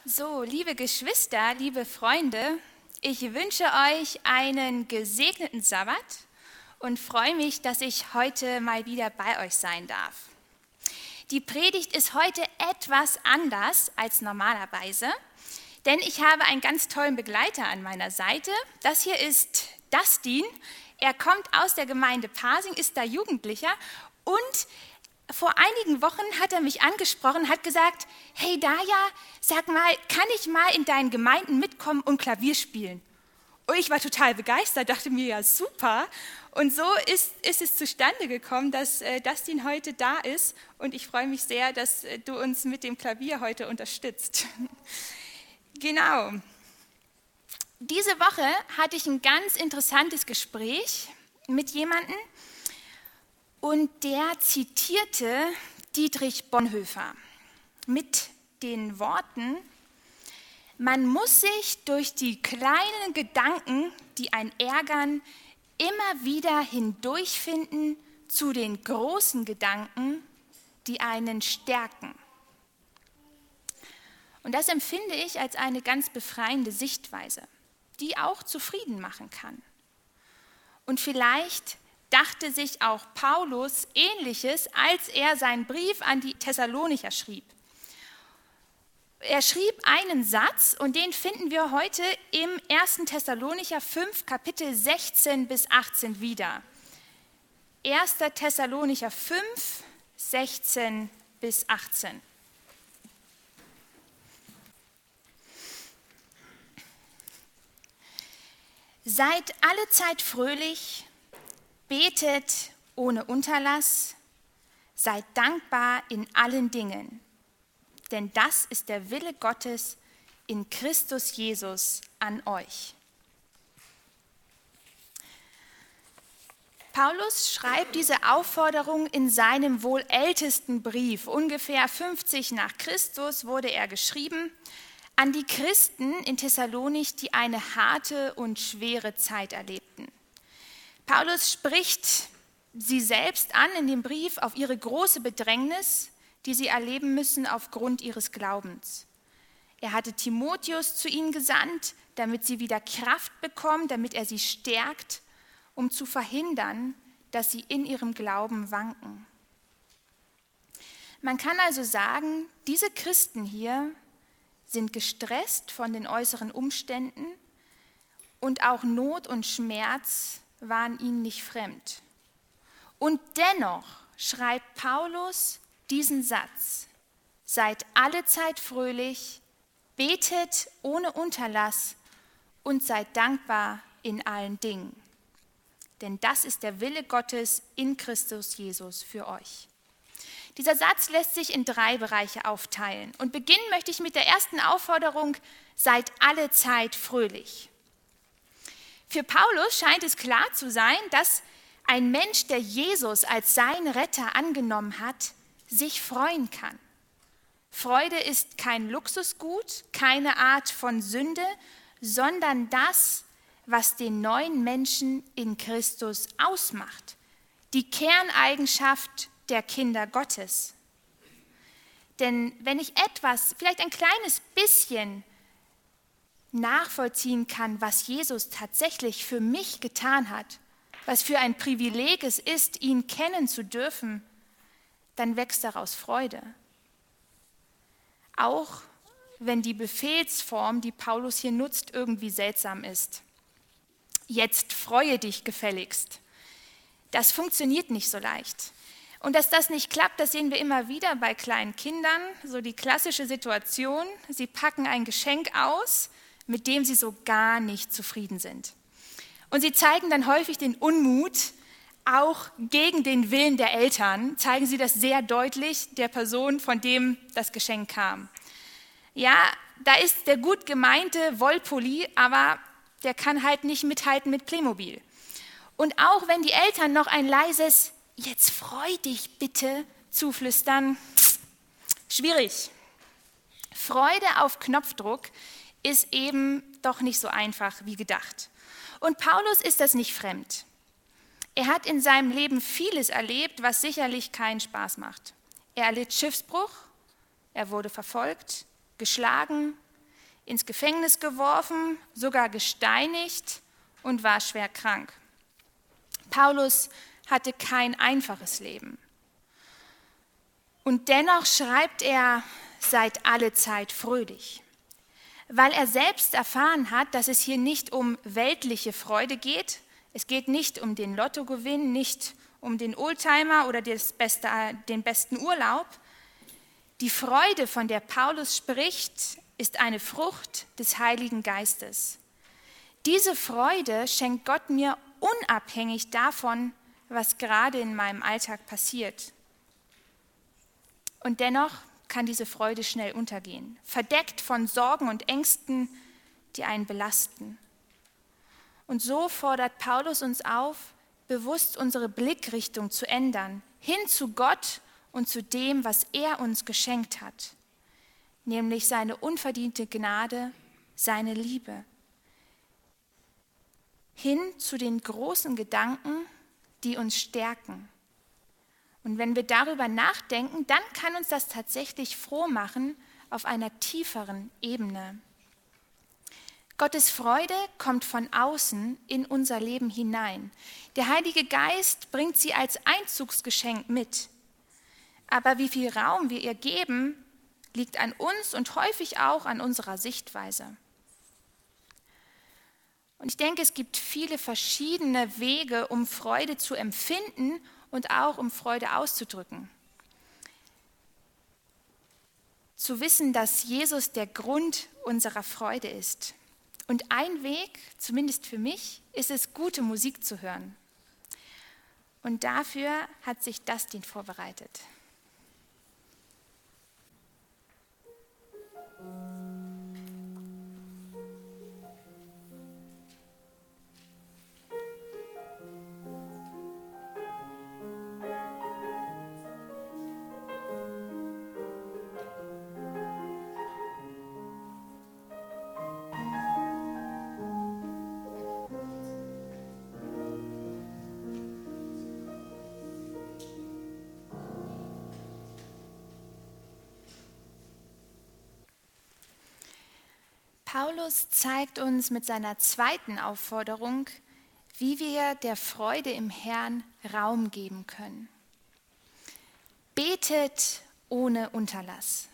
So, liebe Geschwister, liebe Freunde, ich wünsche euch einen gesegneten Sabbat und freue mich, dass ich heute mal wieder bei euch sein darf. Die Predigt ist heute etwas anders als normalerweise, denn ich habe einen ganz tollen Begleiter an meiner Seite. Das hier ist Dustin. Er kommt aus der Gemeinde Pasing, ist da Jugendlicher und vor einigen Wochen hat er mich angesprochen, hat gesagt, hey Daja, sag mal, kann ich mal in deinen Gemeinden mitkommen und Klavier spielen? Und ich war total begeistert, dachte mir, ja super. Und so ist es zustande gekommen, dass Dustin heute da ist und ich freue mich sehr, dass du uns mit dem Klavier heute unterstützt. Genau. Diese Woche hatte ich ein ganz interessantes Gespräch mit jemandem, und der zitierte Dietrich Bonhoeffer mit den Worten: Man muss sich durch die kleinen Gedanken, die einen ärgern, immer wieder hindurchfinden zu den großen Gedanken, die einen stärken. Und das empfinde ich als eine ganz befreiende Sichtweise, die auch zufrieden machen kann. Und vielleicht dachte sich auch Paulus Ähnliches, als er seinen Brief an die Thessalonicher schrieb. Er schrieb einen Satz und den finden wir heute im 1. Thessalonicher 5, Kapitel 16 bis 18 wieder. 1. Thessalonicher 5, 16 bis 18. Seid allezeit fröhlich, betet ohne Unterlass, seid dankbar in allen Dingen, denn das ist der Wille Gottes in Christus Jesus an euch. Paulus schreibt diese Aufforderung in seinem wohl ältesten Brief. Ungefähr 50 nach Christus wurde er geschrieben an die Christen in Thessalonich, die eine harte und schwere Zeit erlebten. Paulus spricht sie selbst an in dem Brief auf ihre große Bedrängnis, die sie erleben müssen aufgrund ihres Glaubens. Er hatte Timotheus zu ihnen gesandt, damit sie wieder Kraft bekommen, damit er sie stärkt, um zu verhindern, dass sie in ihrem Glauben wanken. Man kann also sagen, diese Christen hier sind gestresst von den äußeren Umständen und auch Not und Schmerz waren ihnen nicht fremd. Und dennoch schreibt Paulus diesen Satz: Seid allezeit fröhlich, betet ohne Unterlass und seid dankbar in allen Dingen. Denn das ist der Wille Gottes in Christus Jesus für euch. Dieser Satz lässt sich in 3 Bereiche aufteilen. Und beginnen möchte ich mit der ersten Aufforderung: Seid allezeit fröhlich. Für Paulus scheint es klar zu sein, dass ein Mensch, der Jesus als seinen Retter angenommen hat, sich freuen kann. Freude ist kein Luxusgut, keine Art von Sünde, sondern das, was den neuen Menschen in Christus ausmacht. Die Kerneigenschaft der Kinder Gottes. Denn wenn ich etwas, vielleicht ein kleines bisschen nachvollziehen kann, was Jesus tatsächlich für mich getan hat, was für ein Privileg es ist, ihn kennen zu dürfen, dann wächst daraus Freude. Auch wenn die Befehlsform, die Paulus hier nutzt, irgendwie seltsam ist. Jetzt freue dich gefälligst. Das funktioniert nicht so leicht. Und dass das nicht klappt, das sehen wir immer wieder bei kleinen Kindern. So die klassische Situation, sie packen ein Geschenk aus, mit dem sie so gar nicht zufrieden sind. Und sie zeigen dann häufig den Unmut, auch gegen den Willen der Eltern, zeigen sie das sehr deutlich der Person, von dem das Geschenk kam. Ja, da ist der gut gemeinte Wollpulli, aber der kann halt nicht mithalten mit Playmobil. Und auch wenn die Eltern noch ein leises "Jetzt freu dich bitte" zuflüstern, schwierig. Freude auf Knopfdruck ist eben doch nicht so einfach wie gedacht. Und Paulus ist das nicht fremd. Er hat in seinem Leben vieles erlebt, was sicherlich keinen Spaß macht. Er erlitt Schiffsbruch, er wurde verfolgt, geschlagen, ins Gefängnis geworfen, sogar gesteinigt und war schwer krank. Paulus hatte kein einfaches Leben. Und dennoch schreibt er, seid alle Zeit fröhlich, weil er selbst erfahren hat, dass es hier nicht um weltliche Freude geht. Es geht nicht um den Lottogewinn, nicht um den Oldtimer oder den besten Urlaub. Die Freude, von der Paulus spricht, ist eine Frucht des Heiligen Geistes. Diese Freude schenkt Gott mir unabhängig davon, was gerade in meinem Alltag passiert. Und dennoch kann diese Freude schnell untergehen, verdeckt von Sorgen und Ängsten, die einen belasten. Und so fordert Paulus uns auf, bewusst unsere Blickrichtung zu ändern, hin zu Gott und zu dem, was er uns geschenkt hat, nämlich seine unverdiente Gnade, seine Liebe. Hin zu den großen Gedanken, die uns stärken. Und wenn wir darüber nachdenken, dann kann uns das tatsächlich froh machen auf einer tieferen Ebene. Gottes Freude kommt von außen in unser Leben hinein. Der Heilige Geist bringt sie als Einzugsgeschenk mit. Aber wie viel Raum wir ihr geben, liegt an uns und häufig auch an unserer Sichtweise. Und ich denke, es gibt viele verschiedene Wege, um Freude zu empfinden und auch um Freude auszudrücken. Zu wissen, dass Jesus der Grund unserer Freude ist. Und ein Weg, zumindest für mich, ist es, gute Musik zu hören. Und dafür hat sich Dustin vorbereitet. Paulus zeigt uns mit seiner zweiten Aufforderung, wie wir der Freude im Herrn Raum geben können. Betet ohne Unterlass.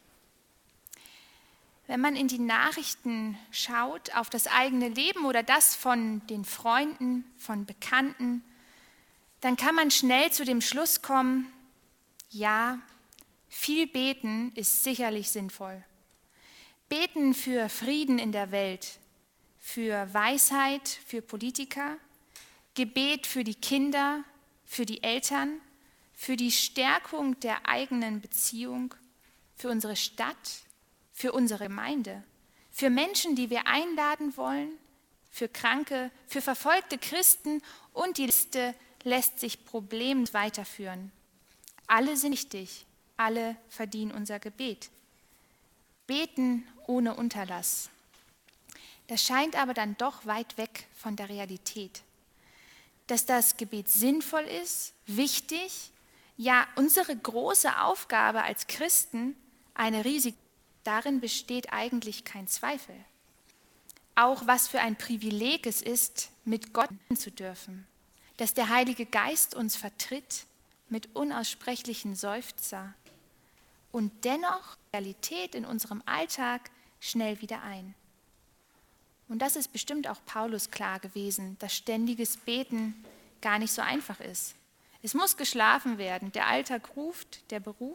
Wenn man in die Nachrichten schaut, auf das eigene Leben oder das von den Freunden, von Bekannten, dann kann man schnell zu dem Schluss kommen, ja, viel beten ist sicherlich sinnvoll. Beten für Frieden in der Welt, für Weisheit, für Politiker, Gebet für die Kinder, für die Eltern, für die Stärkung der eigenen Beziehung, für unsere Stadt, für unsere Gemeinde, für Menschen, die wir einladen wollen, für Kranke, für verfolgte Christen und die Liste lässt sich problemlos weiterführen. Alle sind wichtig, alle verdienen unser Gebet. Beten ohne Unterlass. Das scheint aber dann doch weit weg von der Realität. Dass das Gebet sinnvoll ist, wichtig, ja unsere große Aufgabe als Christen, eine riesige, darin besteht eigentlich kein Zweifel. Auch was für ein Privileg es ist, mit Gott zu dürfen, dass der Heilige Geist uns vertritt mit unaussprechlichen Seufzer und dennoch Realität in unserem Alltag schnell wieder ein. Und das ist bestimmt auch Paulus klar gewesen, dass ständiges Beten gar nicht so einfach ist. Es muss geschlafen werden, der Alltag ruft, der Beruf.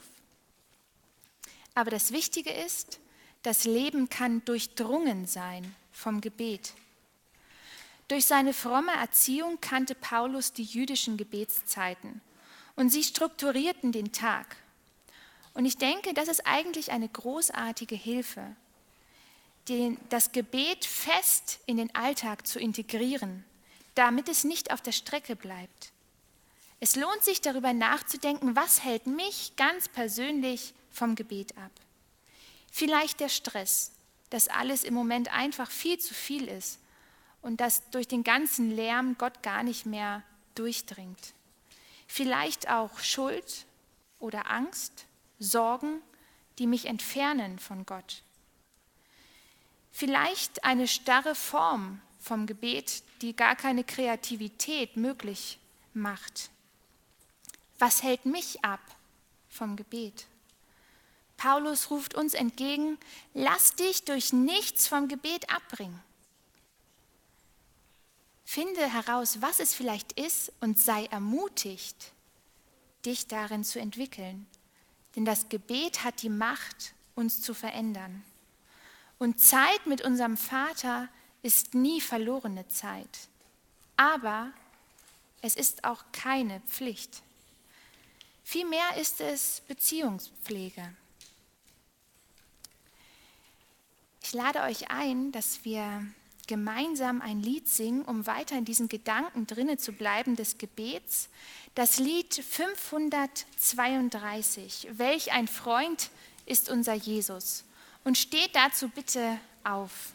Aber das Wichtige ist, das Leben kann durchdrungen sein vom Gebet. Durch seine fromme Erziehung kannte Paulus die jüdischen Gebetszeiten und sie strukturierten den Tag. Und ich denke, das ist eigentlich eine großartige Hilfe, das Gebet fest in den Alltag zu integrieren, damit es nicht auf der Strecke bleibt. Es lohnt sich, darüber nachzudenken, was hält mich ganz persönlich vom Gebet ab. Vielleicht der Stress, dass alles im Moment einfach viel zu viel ist und dass durch den ganzen Lärm Gott gar nicht mehr durchdringt. Vielleicht auch Schuld oder Angst, Sorgen, die mich entfernen von Gott. Vielleicht eine starre Form vom Gebet, die gar keine Kreativität möglich macht. Was hält mich ab vom Gebet? Paulus ruft uns entgegen, lass dich durch nichts vom Gebet abbringen. Finde heraus, was es vielleicht ist und sei ermutigt, dich darin zu entwickeln. Denn das Gebet hat die Macht, uns zu verändern. Und Zeit mit unserem Vater ist nie verlorene Zeit. Aber es ist auch keine Pflicht. Vielmehr ist es Beziehungspflege. Ich lade euch ein, dass wir gemeinsam ein Lied singen, um weiter in diesen Gedanken drinne zu bleiben des Gebets. Das Lied 532, Welch ein Freund ist unser Jesus. Und steht dazu bitte auf.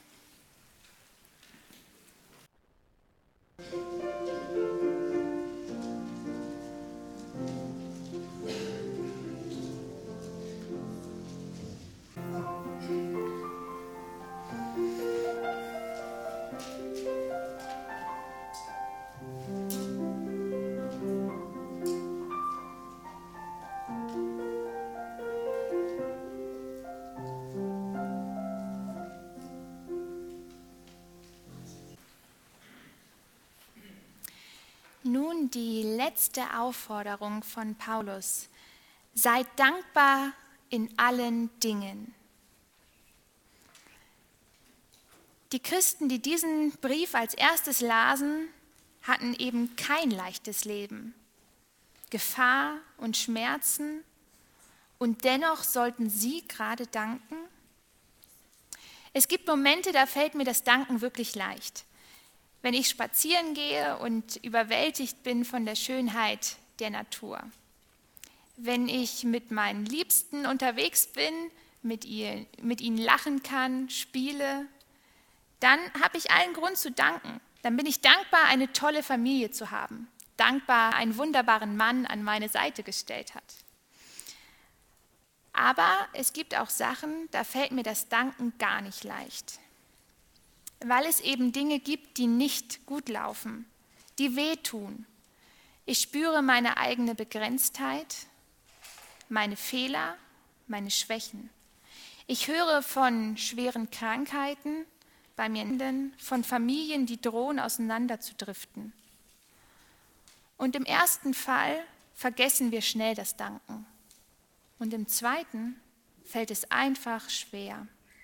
Nun die letzte Aufforderung von Paulus. Seid dankbar in allen Dingen. Die Christen, die diesen Brief als erstes lasen, hatten eben kein leichtes Leben. Gefahr und Schmerzen, und dennoch sollten sie gerade danken. Es gibt Momente, da fällt mir das Danken wirklich leicht. Wenn ich spazieren gehe und überwältigt bin von der Schönheit der Natur. Wenn ich mit meinen Liebsten unterwegs bin, mit ihnen lachen kann, spiele, dann habe ich allen Grund zu danken. Dann bin ich dankbar, eine tolle Familie zu haben. Dankbar, einen wunderbaren Mann an meine Seite gestellt hat. Aber es gibt auch Sachen, da fällt mir das Danken gar nicht leicht. Weil es eben Dinge gibt, die nicht gut laufen, die wehtun. Ich spüre meine eigene Begrenztheit, meine Fehler, meine Schwächen. Ich höre von schweren Krankheiten bei mir, von Familien, die drohen auseinanderzudriften. Und im ersten Fall vergessen wir schnell das Danken. Und im zweiten fällt es einfach schwer.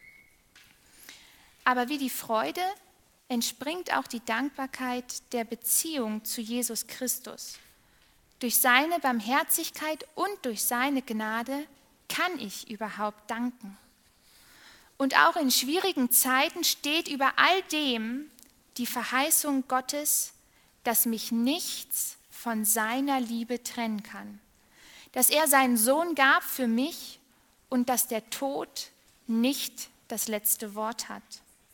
Aber wie die Freude entspringt auch die Dankbarkeit der Beziehung zu Jesus Christus. Durch seine Barmherzigkeit und durch seine Gnade kann ich überhaupt danken. Und auch in schwierigen Zeiten steht über all dem die Verheißung Gottes, dass mich nichts von seiner Liebe trennen kann. Dass er seinen Sohn gab für mich und dass der Tod nicht das letzte Wort hat.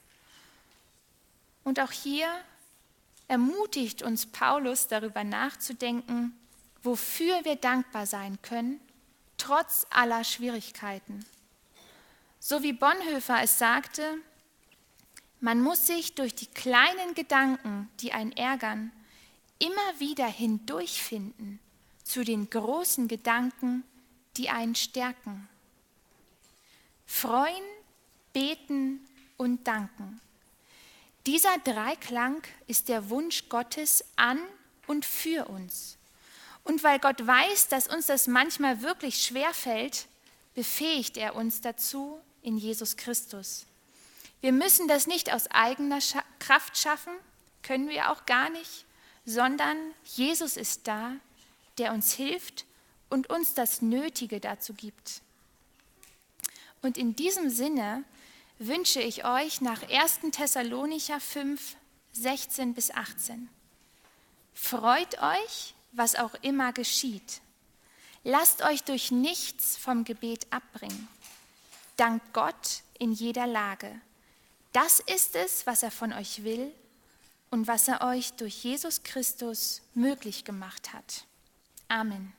Und auch hier ermutigt uns Paulus, darüber nachzudenken, wofür wir dankbar sein können, trotz aller Schwierigkeiten. So wie Bonhoeffer es sagte, man muss sich durch die kleinen Gedanken, die einen ärgern, immer wieder hindurchfinden zu den großen Gedanken, die einen stärken. Freuen, beten und danken. Dieser Dreiklang ist der Wunsch Gottes an und für uns. Und weil Gott weiß, dass uns das manchmal wirklich schwer fällt, befähigt er uns dazu in Jesus Christus. Wir müssen das nicht aus eigener Kraft schaffen, können wir auch gar nicht, sondern Jesus ist da, der uns hilft und uns das Nötige dazu gibt. Und in diesem Sinne wünsche ich euch nach 1. Thessalonicher 5, 16 bis 18. Freut euch, was auch immer geschieht. Lasst euch durch nichts vom Gebet abbringen. Dankt Gott in jeder Lage. Das ist es, was er von euch will und was er euch durch Jesus Christus möglich gemacht hat. Amen.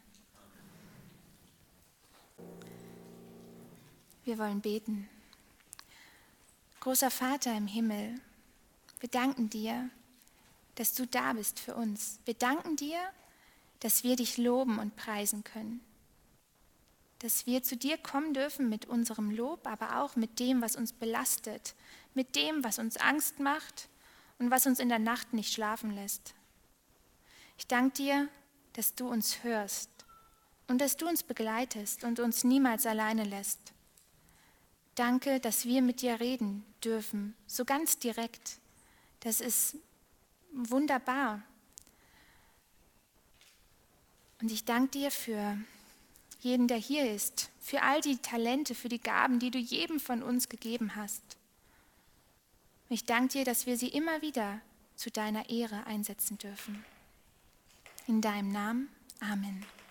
Wir wollen beten. Großer Vater im Himmel, wir danken dir, dass du da bist für uns. Wir danken dir, dass wir dich loben und preisen können. Dass wir zu dir kommen dürfen mit unserem Lob, aber auch mit dem, was uns belastet, mit dem, was uns Angst macht und was uns in der Nacht nicht schlafen lässt. Ich danke dir, dass du uns hörst und dass du uns begleitest und uns niemals alleine lässt. Danke, dass wir mit dir reden dürfen, so ganz direkt. Das ist wunderbar. Und ich danke dir für jeden, der hier ist, für all die Talente, für die Gaben, die du jedem von uns gegeben hast. Und ich danke dir, dass wir sie immer wieder zu deiner Ehre einsetzen dürfen. In deinem Namen. Amen.